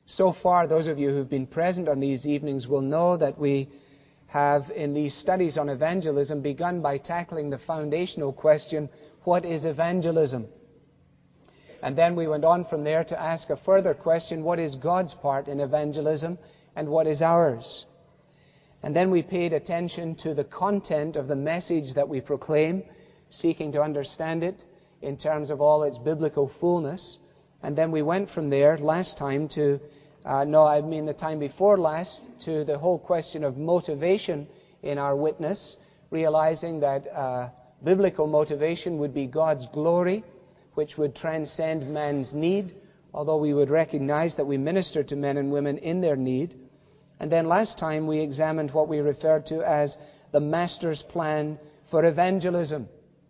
So far, those of you who've been present on these evenings will know that we have, in these studies on evangelism, begun by tackling the foundational question, what is evangelism? And then we went on from there to ask a further question, what is God's part in evangelism and what is ours? And then we paid attention to the content of the message that we proclaim, seeking to understand it in terms of all its biblical fullness. And then we went from there last time to, the time before last, to the whole question of motivation in our witness, realizing that biblical motivation would be God's glory, which would transcend man's need, although we would recognize that we minister to men and women in their need. And then last time we examined what we referred to as the Master's plan for evangelism.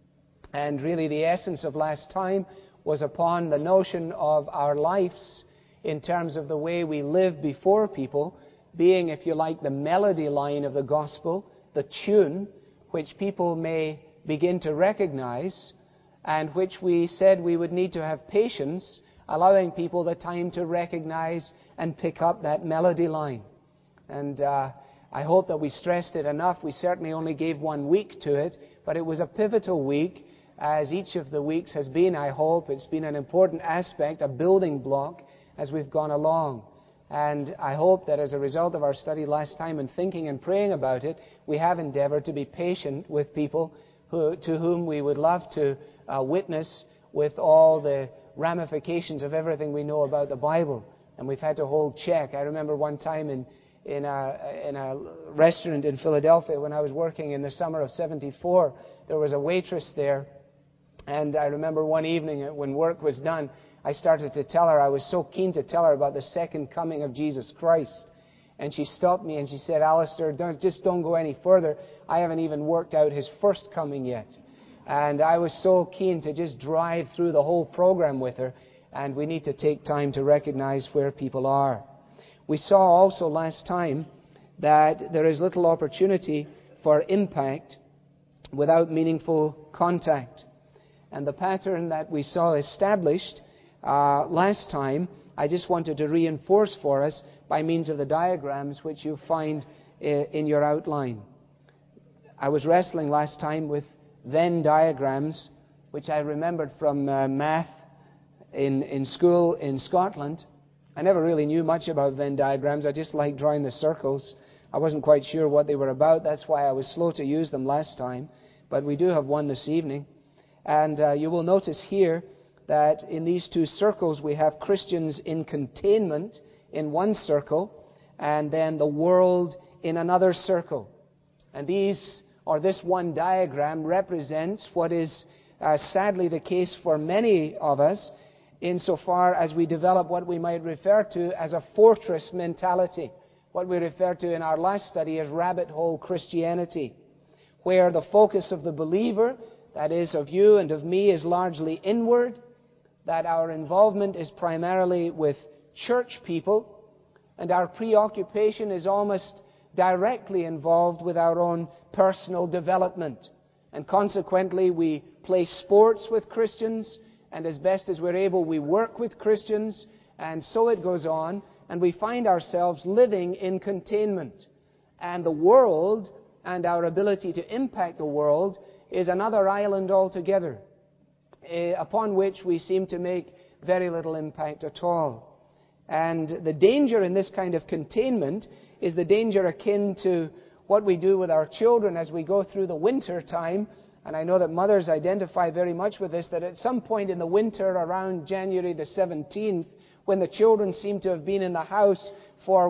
And really the essence of last time was upon the notion of our lives in terms of the way we live before people, being, if you like, the melody line of the gospel, the tune, which people may begin to recognize, and which we said we would need to have patience, allowing people the time to recognize and pick up that melody line. And I hope that we stressed it enough. We certainly only gave 1 week to it, but it was a pivotal week, as each of the weeks has been, I hope. It's been an important aspect, a building block, as we've gone along. And I hope that as a result of our study last time and thinking and praying about it, we have endeavored to be patient with people to whom we would love to witness with all the ramifications of everything we know about the Bible. And we've had to hold check. I remember one time in a restaurant in Philadelphia when I was working in the summer of '74, there was a waitress there. And I remember one evening when work was done, I started to tell her, I was so keen to tell her about the second coming of Jesus Christ. And she stopped me and she said, Alistair, don't go any further. I haven't even worked out His first coming yet. And I was so keen to just drive through the whole program with her. And we need to take time to recognize where people are. We saw also last time that there is little opportunity for impact without meaningful contact. And the pattern that we saw established last time, I just wanted to reinforce for us by means of the diagrams which you find in your outline. I was wrestling last time with Venn diagrams, which I remembered from math in school in Scotland. I never really knew much about Venn diagrams. I just liked drawing the circles. I wasn't quite sure what they were about. That's why I was slow to use them last time. But we do have one this evening. And you will notice here that in these two circles we have Christians in containment in one circle, and then the world in another circle. And this one diagram represents what is sadly the case for many of us, insofar as we develop what we might refer to as a fortress mentality, what we referred to in our last study as rabbit hole Christianity, where the focus of the believer, that is of you and of me, is largely inward, that our involvement is primarily with church people, and our preoccupation is almost directly involved with our own personal development. And consequently, we play sports with Christians, and as best as we're able, we work with Christians, and so it goes on, and we find ourselves living in containment. And the world, and our ability to impact the world, is another island altogether, upon which we seem to make very little impact at all. And the danger in this kind of containment is the danger akin to what we do with our children as we go through the winter time. And I know that mothers identify very much with this, that at some point in the winter, around January the 17th, when the children seem to have been in the house for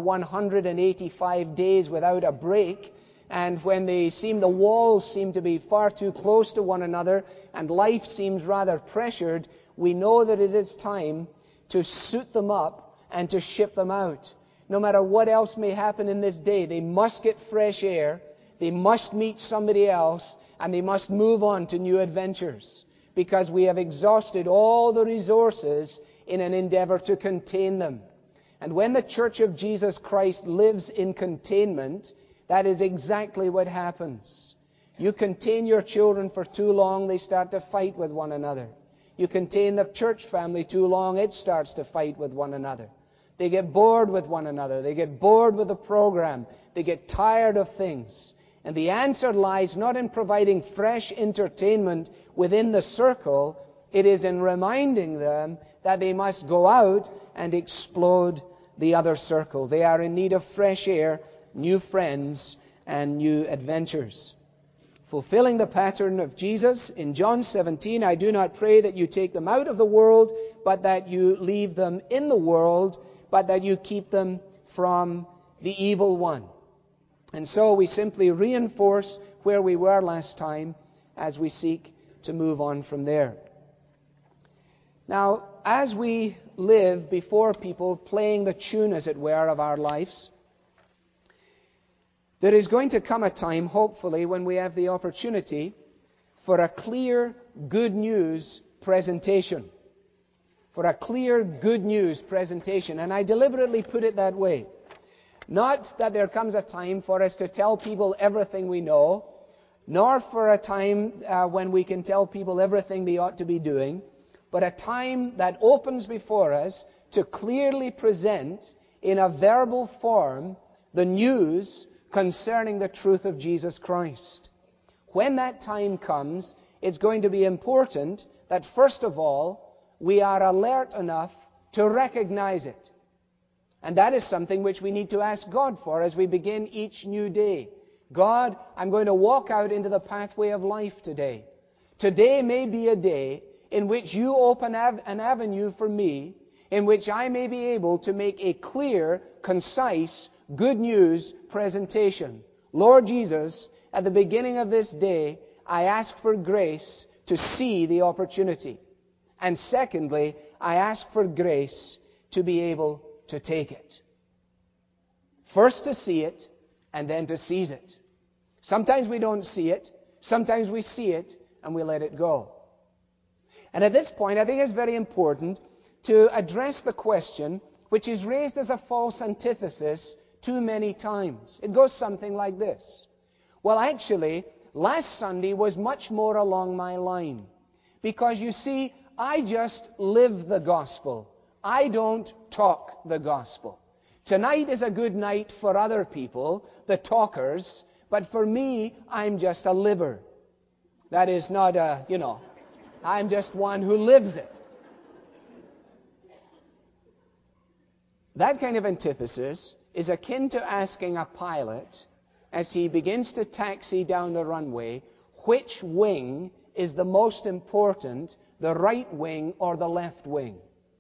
185 days without a break, and when the walls seem to be far too close to one another, and life seems rather pressured, we know that it is time to suit them up and to ship them out. No matter what else may happen in this day, they must get fresh air, they must meet somebody else, and they must move on to new adventures, because we have exhausted all the resources in an endeavor to contain them. And when the Church of Jesus Christ lives in containment, that is exactly what happens. You contain your children for too long, they start to fight with one another. You contain the church family too long, it starts to fight with one another. They get bored with one another. They get bored with the program. They get tired of things. And the answer lies not in providing fresh entertainment within the circle. It is in reminding them that they must go out and explode the other circle. They are in need of fresh air, new friends, and new adventures. Fulfilling the pattern of Jesus in John 17, I do not pray that you take them out of the world, but that you leave them in the world, but that you keep them from the evil one. And so we simply reinforce where we were last time as we seek to move on from there. Now, as we live before people, playing the tune, as it were, of our lives, there is going to come a time, hopefully, when we have the opportunity for a clear good news presentation. For a clear good news presentation. And I deliberately put it that way. Not that there comes a time for us to tell people everything we know, nor for a time when we can tell people everything they ought to be doing, but a time that opens before us to clearly present in a verbal form the news concerning the truth of Jesus Christ. When that time comes, it's going to be important that, first of all, we are alert enough to recognize it. And that is something which we need to ask God for as we begin each new day. God, I'm going to walk out into the pathway of life today. Today may be a day in which you open an avenue for me, in which I may be able to make a clear, concise, good news presentation. Lord Jesus, at the beginning of this day, I ask for grace to see the opportunity. And secondly, I ask for grace to be able to take it. First to see it, and then to seize it. Sometimes we don't see it. Sometimes we see it, and we let it go. And at this point, I think it's very important to address the question which is raised as a false antithesis too many times. It goes something like this. Well, actually, last Sunday was much more along my line. Because you see, I just live the gospel. I don't talk the gospel. Tonight is a good night for other people, the talkers, but for me, I'm just a liver. That is not I'm just one who lives it. That kind of antithesis is akin to asking a pilot, as he begins to taxi down the runway, which wing is the most important, the right wing or the left wing.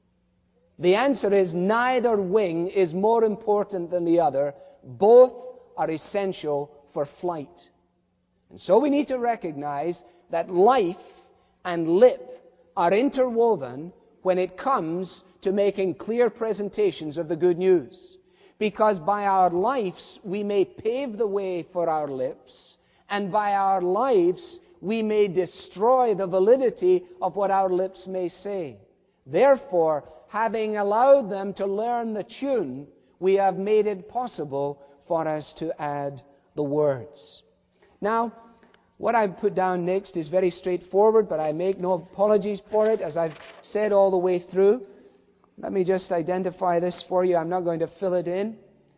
The answer is neither wing is more important than the other. Both are essential for flight. And so we need to recognize that life and lip are interwoven when it comes to making clear presentations of the good news. Because by our lives we may pave the way for our lips, and by our lives we may destroy the validity of what our lips may say. Therefore, having allowed them to learn the tune, we have made it possible for us to add the words. Now, what I've put down next is very straightforward, but I make no apologies for it, as I've said all the way through. Let me just identify this for you. I'm not going to fill it in.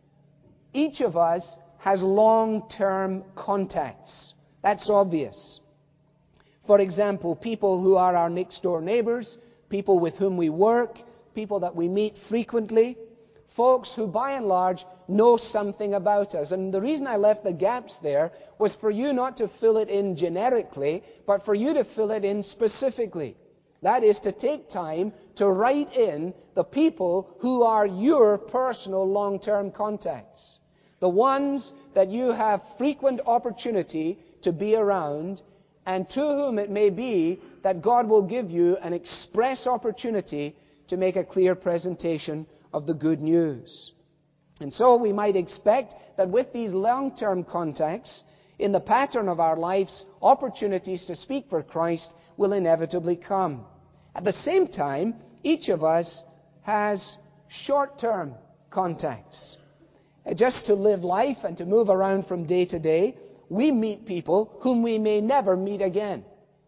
Each of us has long-term contacts. That's obvious. For example, people who are our next-door neighbors, people with whom we work, people that we meet frequently, folks who by and large know something about us. And the reason I left the gaps there was for you not to fill it in generically, but for you to fill it in specifically. That is to take time to write in the people who are your personal long-term contacts. The ones that you have frequent opportunity to be around, and to whom it may be that God will give you an express opportunity to make a clear presentation of the good news. And so we might expect that with these long-term contacts, in the pattern of our lives, opportunities to speak for Christ will inevitably come. At the same time, each of us has short-term contacts. Just to live life and to move around from day to day, we meet people whom we may never meet again.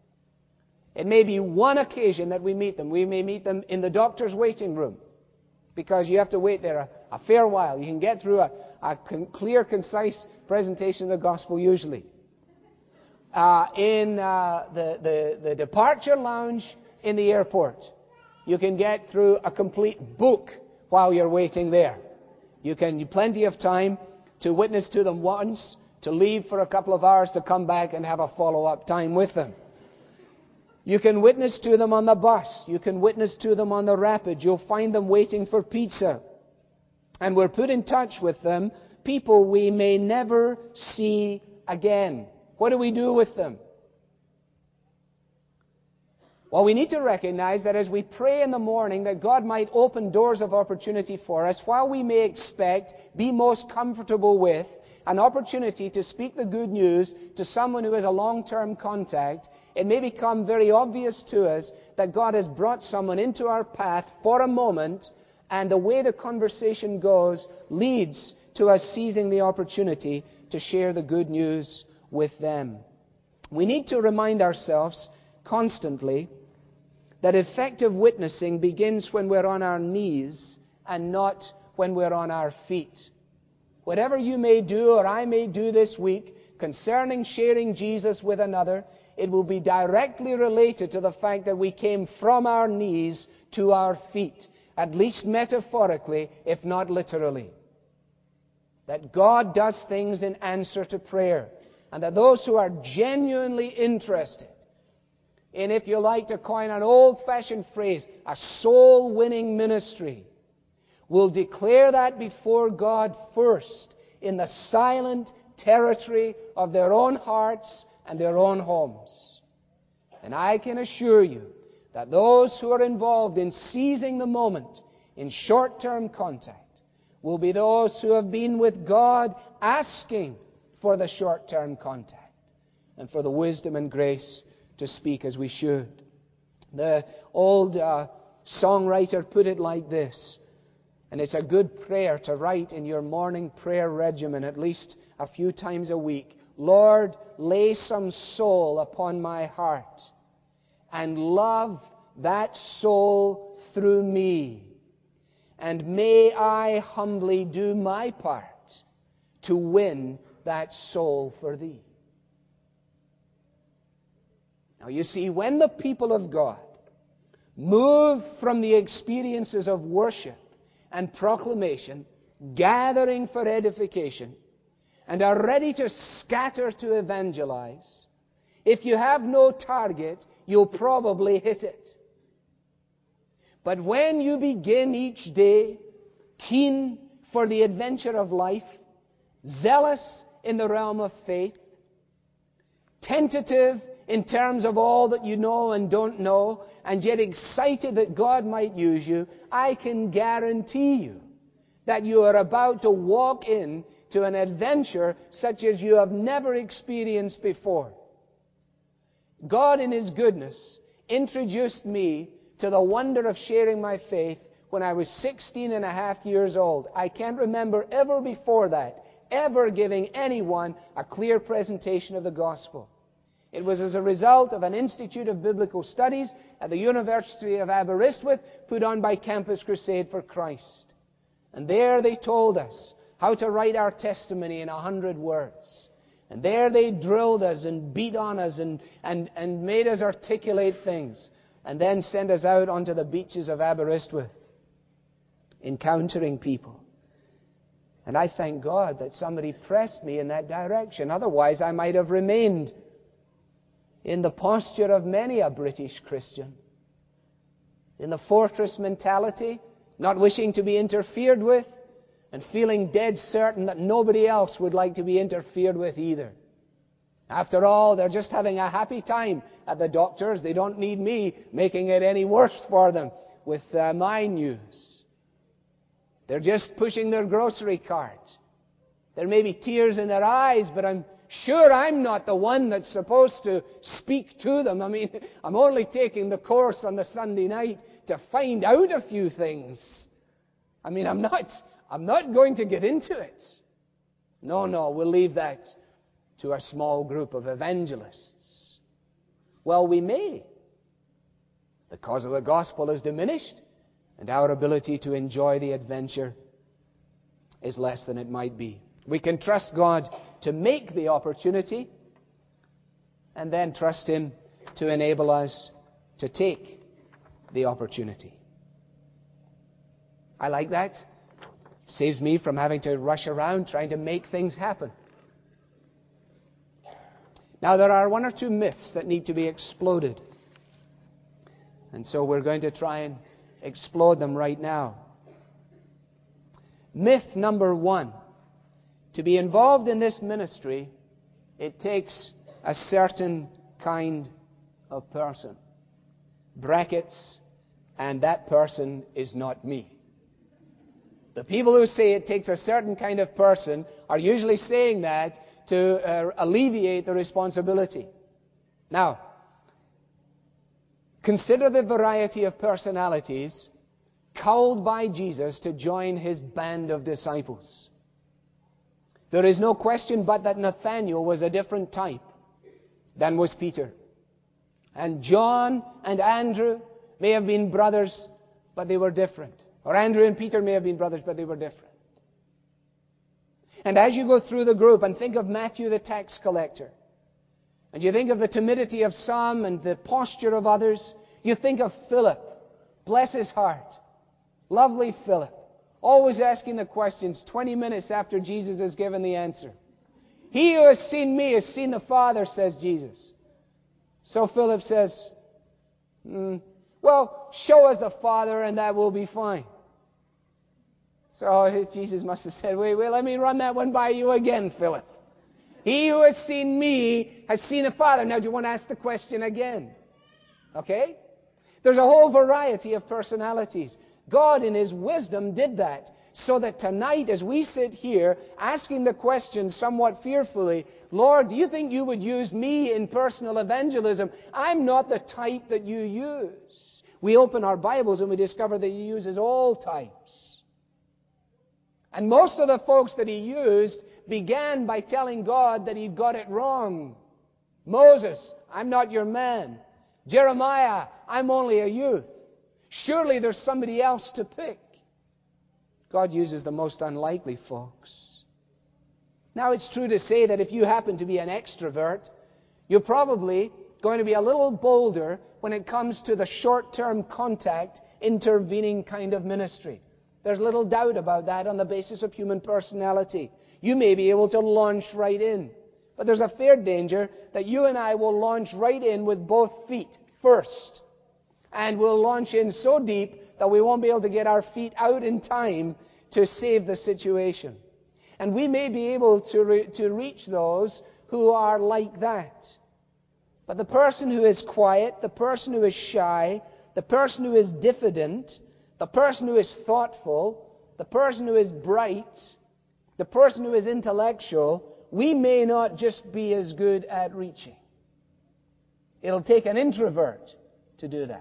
It may be one occasion that we meet them. We may meet them in the doctor's waiting room. because you have to wait there a fair while. You can get through a clear, concise presentation of the gospel usually. In the departure lounge in the airport, you can get through a complete book while you're waiting there. You plenty of time to witness to them once, to leave for a couple of hours, to come back and have a follow-up time with them. You can witness to them on the bus. You can witness to them on the rapid. You'll find them waiting for pizza. And we're put in touch with them, people we may never see again. What do we do with them? Well, we need to recognize that as we pray in the morning that God might open doors of opportunity for us, while we may expect, be most comfortable with, an opportunity to speak the good news to someone who has a long-term contact, it may become very obvious to us that God has brought someone into our path for a moment, and the way the conversation goes leads to us seizing the opportunity to share the good news with them. We need to remind ourselves constantly that effective witnessing begins when we're on our knees and not when we're on our feet. Whatever you may do or I may do this week concerning sharing Jesus with another, it will be directly related to the fact that we came from our knees to our feet, at least metaphorically, if not literally. That God does things in answer to prayer, and that those who are genuinely interested in, if you like to coin an old-fashioned phrase, a soul-winning ministry, will declare that before God first in the silent territory of their own hearts and their own homes. And I can assure you that those who are involved in seizing the moment in short-term contact will be those who have been with God asking for the short-term contact and for the wisdom and grace to speak as we should. The old songwriter put it like this, and it's a good prayer to write in your morning prayer regimen at least a few times a week. Lord, lay some soul upon my heart and love that soul through me. And may I humbly do my part to win that soul for thee. Now you see, when the people of God move from the experiences of worship and proclamation, gathering for edification, and are ready to scatter to evangelize, if you have no target, you'll probably hit it. But when you begin each day keen for the adventure of life, zealous in the realm of faith, tentative in terms of all that you know and don't know, and yet excited that God might use you, I can guarantee you that you are about to walk into an adventure such as you have never experienced before. God in His goodness introduced me to the wonder of sharing my faith when I was 16 and a half years old. I can't remember ever before that, ever giving anyone a clear presentation of the gospel. It was as a result of an Institute of Biblical Studies at the University of Aberystwyth put on by Campus Crusade for Christ. And there they told us how to write our testimony in 100 words. And there they drilled us and beat on us and made us articulate things. And then sent us out onto the beaches of Aberystwyth, encountering people. And I thank God that somebody pressed me in that direction. Otherwise, I might have remained in the posture of many a British Christian, in the fortress mentality, not wishing to be interfered with, and feeling dead certain that nobody else would like to be interfered with either. After all, they're just having a happy time at the doctor's. They don't need me making it any worse for them with my news. They're just pushing their grocery carts. There may be tears in their eyes, but I'm sure I'm not the one that's supposed to speak to them. I mean, I'm only taking the course on the Sunday night to find out a few things. I mean, I'm not going to get into it. No, we'll leave that to a small group of evangelists. Well, we may. The cause of the gospel is diminished, And our ability to enjoy the adventure is less than it might be. We can trust God to make the opportunity and then trust Him to enable us to take the opportunity. I like that. Saves me from having to rush around trying to make things happen. Now, there are one or two myths that need to be exploded. And so we're going to try and explode them right now. Myth number one. To be involved in this ministry, it takes a certain kind of person. Brackets, and that person is not me. The people who say it takes a certain kind of person are usually saying that to alleviate the responsibility. Now, consider the variety of personalities called by Jesus to join His band of disciples. There is no question but that Nathanael was a different type than was Peter. And John and Andrew may have been brothers, but they were different. Or Andrew and Peter may have been brothers, but they were different. And as you go through the group and think of Matthew the tax collector, and you think of the timidity of some and the posture of others, you think of Philip. Bless his heart. Lovely Philip. Always asking the questions 20 minutes after Jesus has given the answer. He who has seen me has seen the Father, says Jesus. So Philip says, well, show us the Father and that will be fine. So Jesus must have said, wait, let me run that one by you again, Philip. He who has seen me has seen the Father. Now, do you want to ask the question again? Okay? There's a whole variety of personalities. God, in His wisdom, did that. So that tonight, as we sit here, asking the question somewhat fearfully, Lord, do you think you would use me in personal evangelism? I'm not the type that you use. We open our Bibles and we discover that He uses all types. And most of the folks that He used began by telling God that He'd got it wrong. Moses, I'm not your man. Jeremiah, I'm only a youth. Surely there's somebody else to pick. God uses the most unlikely folks. Now, it's true to say that if you happen to be an extrovert, you're probably going to be a little bolder when it comes to the short-term contact, intervening kind of ministry. There's little doubt about that on the basis of human personality. You may be able to launch right in. But there's a fair danger that you and I will launch right in with both feet first. And we'll launch in so deep that we won't be able to get our feet out in time to save the situation. And we may be able to reach those who are like that. But the person who is quiet, the person who is shy, the person who is diffident, the person who is thoughtful, the person who is bright, the person who is intellectual, we may not just be as good at reaching. It'll take an introvert to do that.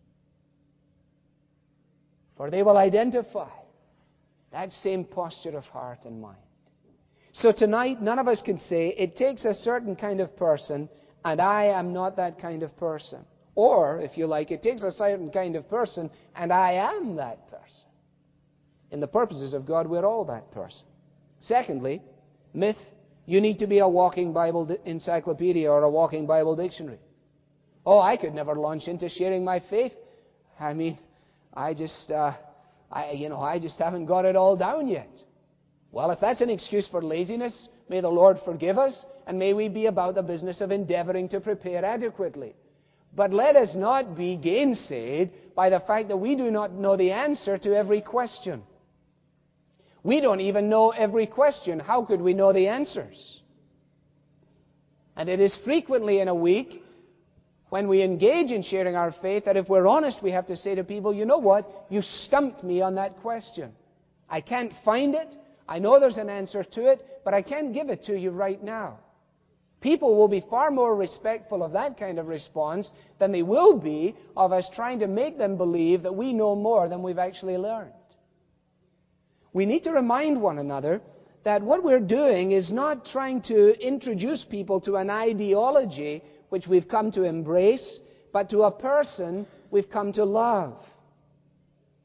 For they will identify that same posture of heart and mind. So tonight, none of us can say, it takes a certain kind of person, and I am not that kind of person. Or, if you like, it takes a certain kind of person, and I am that person. In the purposes of God, we're all that person. Secondly, myth, you need to be a walking Bible encyclopedia or a walking Bible dictionary. Oh, I could never launch into sharing my faith. I mean, I just haven't got it all down yet. Well, if that's an excuse for laziness, may the Lord forgive us, and may we be about the business of endeavoring to prepare adequately. But let us not be gainsaid by the fact that we do not know the answer to every question. We don't even know every question. How could we know the answers? And it is frequently in a week when we engage in sharing our faith that if we're honest, we have to say to people, you know what? You stumped me on that question. I can't find it. I know there's an answer to it, but I can't give it to you right now. People will be far more respectful of that kind of response than they will be of us trying to make them believe that we know more than we've actually learned. We need to remind one another that what we're doing is not trying to introduce people to an ideology which we've come to embrace, but to a person we've come to love.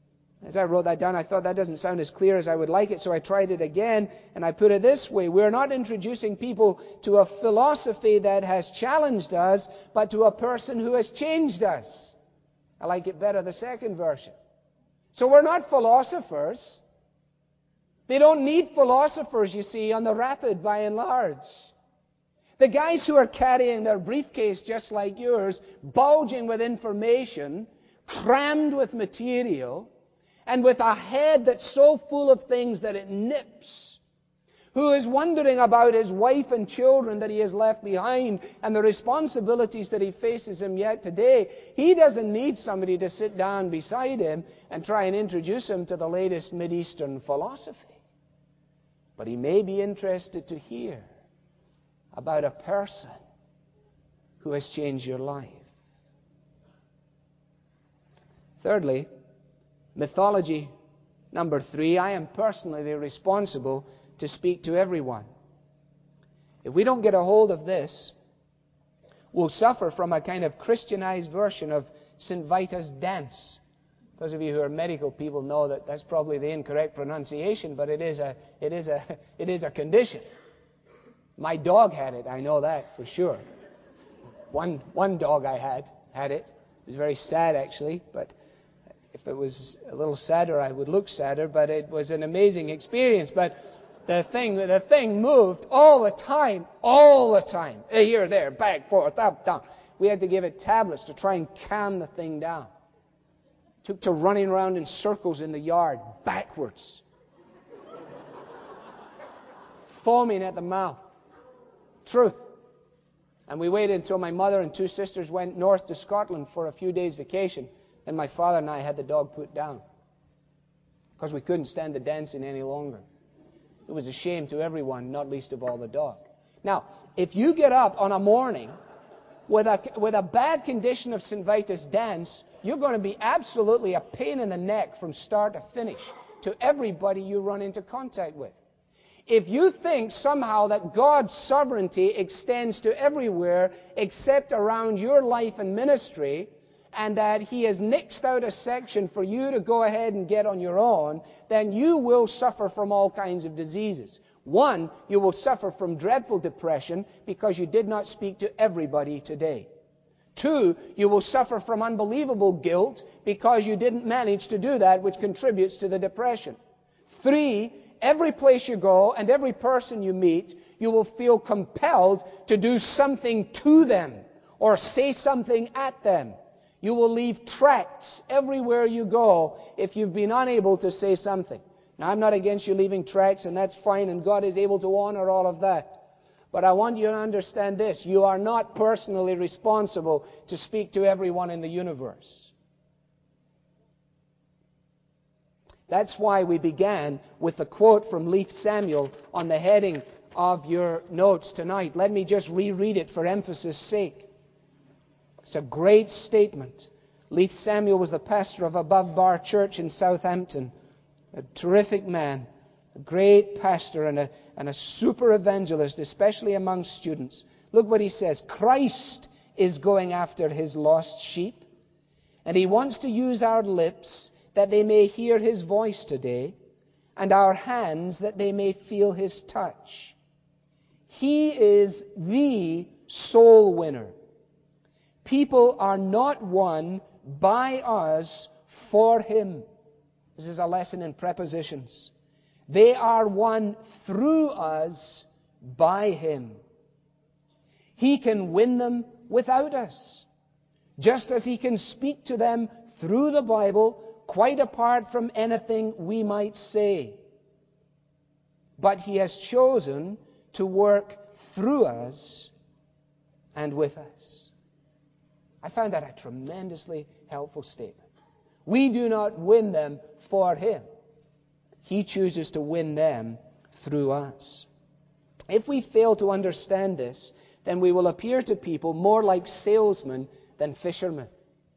As I wrote that down, I thought that doesn't sound as clear as I would like it, so I tried it again, and I put it this way. We're not introducing people to a philosophy that has challenged us, but to a person who has changed us. I like it better, the second version. So we're not philosophers. They don't need philosophers, you see, on the Rapid by and large. The guys who are carrying their briefcase just like yours, bulging with information, crammed with material, and with a head that's so full of things that it nips, who is wondering about his wife and children that he has left behind and the responsibilities that he faces him yet today, he doesn't need somebody to sit down beside him and try and introduce him to the latest Mideastern philosophy. But he may be interested to hear about a person who has changed your life. Thirdly, mythology number 3, I am personally responsible to speak to everyone. If we don't get a hold of this, we'll suffer from a kind of Christianized version of St. Vitus' dance. Those of you who are medical people know that that's probably the incorrect pronunciation, but it is a condition. My dog had it, I know that for sure. One dog I had it. It was very sad actually, but if it was a little sadder, I would look sadder, but it was an amazing experience. But the thing moved all the time. Here, there, back, forth, up, down. We had to give it tablets to try and calm the thing down. Took to running around in circles in the yard, backwards. Foaming at the mouth. Truth. And we waited until my mother and 2 sisters went north to Scotland for a few days' vacation. Then my father and I had the dog put down because we couldn't stand the dancing any longer. It was a shame to everyone, not least of all the dog. Now, if you get up on a morning with a bad condition of St. Vitus' dance, you're going to be absolutely a pain in the neck from start to finish to everybody you run into contact with. If you think somehow that God's sovereignty extends to everywhere except around your life and ministry, and that He has nixed out a section for you to go ahead and get on your own, then you will suffer from all kinds of diseases. One, you will suffer from dreadful depression because you did not speak to everybody today. 2, you will suffer from unbelievable guilt because you didn't manage to do that, which contributes to the depression. 3, every place you go and every person you meet, you will feel compelled to do something to them or say something at them. You will leave tracts everywhere you go if you've been unable to say something. Now, I'm not against you leaving tracts, and that's fine, and God is able to honor all of that. But I want you to understand this. You are not personally responsible to speak to everyone in the universe. That's why we began with the quote from Leith Samuel on the heading of your notes tonight. Let me just reread it for emphasis' sake. It's a great statement. Leith Samuel was the pastor of Above Bar Church in Southampton. A terrific man, a great pastor and a super evangelist, especially among students. Look what he says. Christ is going after His lost sheep, and He wants to use our lips that they may hear His voice today, and our hands that they may feel His touch. He is the soul winner. People are not won by us for Him. This is a lesson in prepositions. They are won through us by Him. He can win them without us, just as He can speak to them through the Bible, quite apart from anything we might say. But He has chosen to work through us and with us. I found that a tremendously helpful statement. We do not win them for Him. He chooses to win them through us. If we fail to understand this, then we will appear to people more like salesmen than fishermen.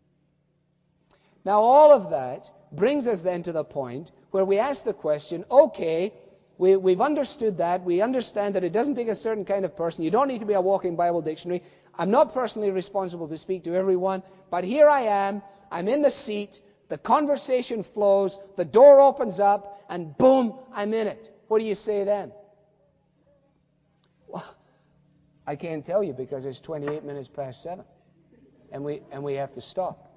Now, all of that brings us then to the point where we ask the question, okay, we've understood that. We understand that it doesn't take a certain kind of person. You don't need to be a walking Bible dictionary. I'm not personally responsible to speak to everyone, but here I am. I'm in the seat. The conversation flows, the door opens up, and boom, I'm in it. What do you say then? Well, I can't tell you because it's 28 minutes past 7. And we have to stop.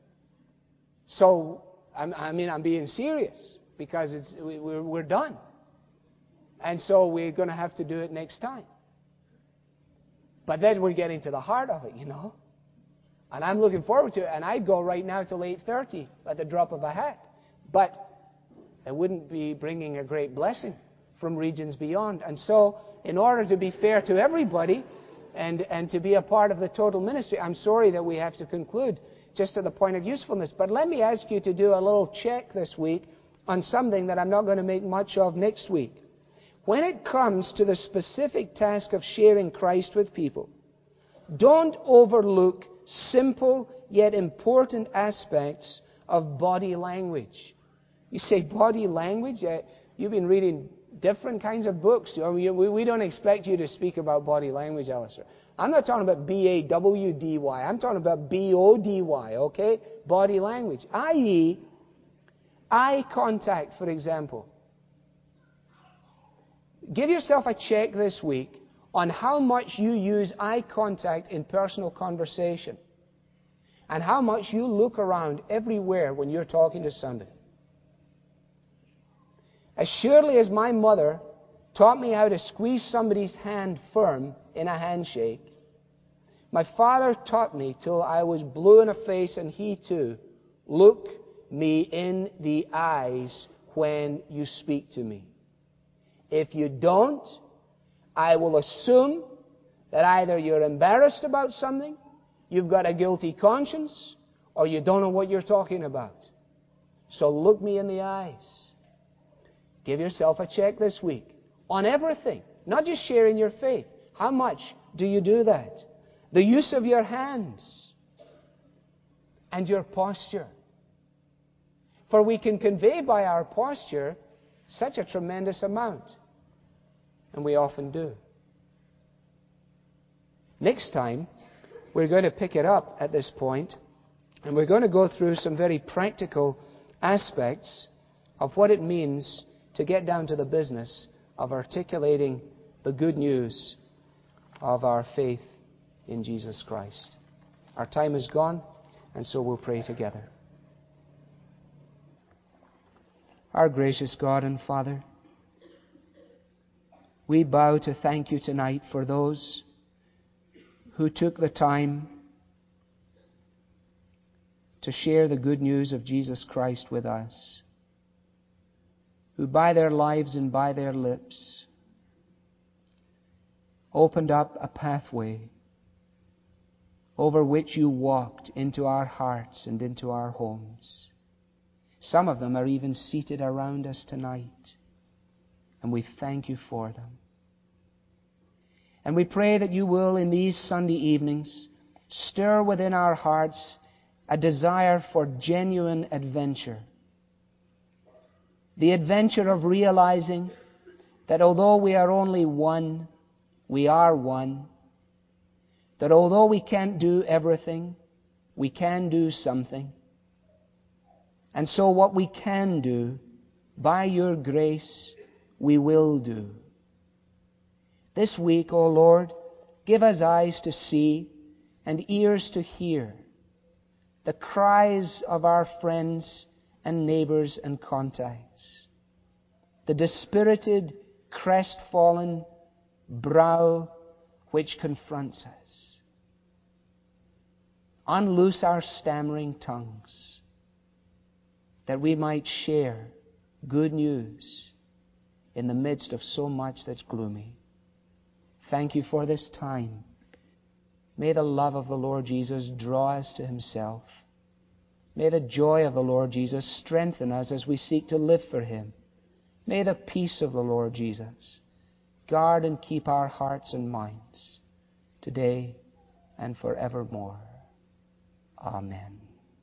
So, I'm being serious because we're done. And so we're going to have to do it next time. But then we're getting to the heart of it, And I'm looking forward to it. And I'd go right now till 8:30 at the drop of a hat. But it wouldn't be bringing a great blessing from regions beyond. And so, in order to be fair to everybody and to be a part of the total ministry, I'm sorry that we have to conclude just to the point of usefulness. But let me ask you to do a little check this week on something that I'm not going to make much of next week. When it comes to the specific task of sharing Christ with people, don't overlook simple yet important aspects of body language. You say body language? You've been reading different kinds of books. We don't expect you to speak about body language, Alistair. I'm not talking about B-A-W-D-Y. I'm talking about B-O-D-Y, okay? Body language. I.e., eye contact, for example. Give yourself a check this week on how much you use eye contact in personal conversation and how much you look around everywhere when you're talking to somebody. As surely as my mother taught me how to squeeze somebody's hand firm in a handshake, my father taught me till I was blue in the face, and he too, look me in the eyes when you speak to me. If you don't, I will assume that either you're embarrassed about something, you've got a guilty conscience, or you don't know what you're talking about. So look me in the eyes. Give yourself a check this week on everything, not just sharing your faith. How much do you do that? The use of your hands and your posture. For we can convey by our posture such a tremendous amount. And we often do. Next time, we're going to pick it up at this point, and we're going to go through some very practical aspects of what it means to get down to the business of articulating the good news of our faith in Jesus Christ. Our time is gone, and so we'll pray together. Our gracious God and Father, we bow to thank you tonight for those who took the time to share the good news of Jesus Christ with us, who by their lives and by their lips opened up a pathway over which you walked into our hearts and into our homes. Some of them are even seated around us tonight, and we thank you for them. And we pray that you will, in these Sunday evenings, stir within our hearts a desire for genuine adventure. The adventure of realizing that although we are only one, we are one. That although we can't do everything, we can do something. And so what we can do, by your grace, we will do. This week, O Lord, give us eyes to see and ears to hear the cries of our friends and neighbors and contacts, the dispirited, crestfallen brow which confronts us. Unloose our stammering tongues, that we might share good news in the midst of so much that's gloomy. Thank you for this time. May the love of the Lord Jesus draw us to Himself. May the joy of the Lord Jesus strengthen us as we seek to live for Him. May the peace of the Lord Jesus guard and keep our hearts and minds today and forevermore. Amen.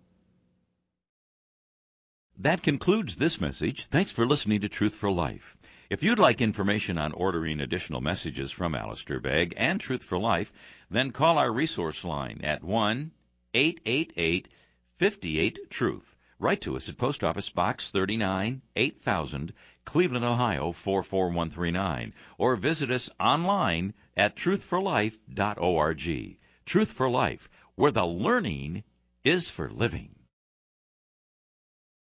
That concludes this message. Thanks for listening to Truth for Life. If you'd like information on ordering additional messages from Alistair Begg and Truth for Life, then call our resource line at 1-888-58-TRUTH. Write to us at Post Office Box 39, 8000, Cleveland, Ohio 44139, or visit us online at truthforlife.org. Truth for Life, where the learning is for living.